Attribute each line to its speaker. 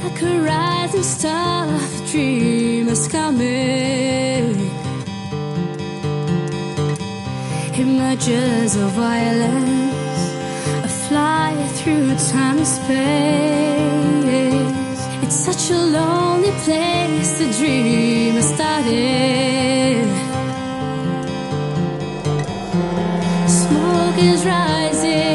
Speaker 1: like a rising star, the dream is coming. Images of violence are flying through time and space. It's such a lonely place, the dream has started. Smoke is rising.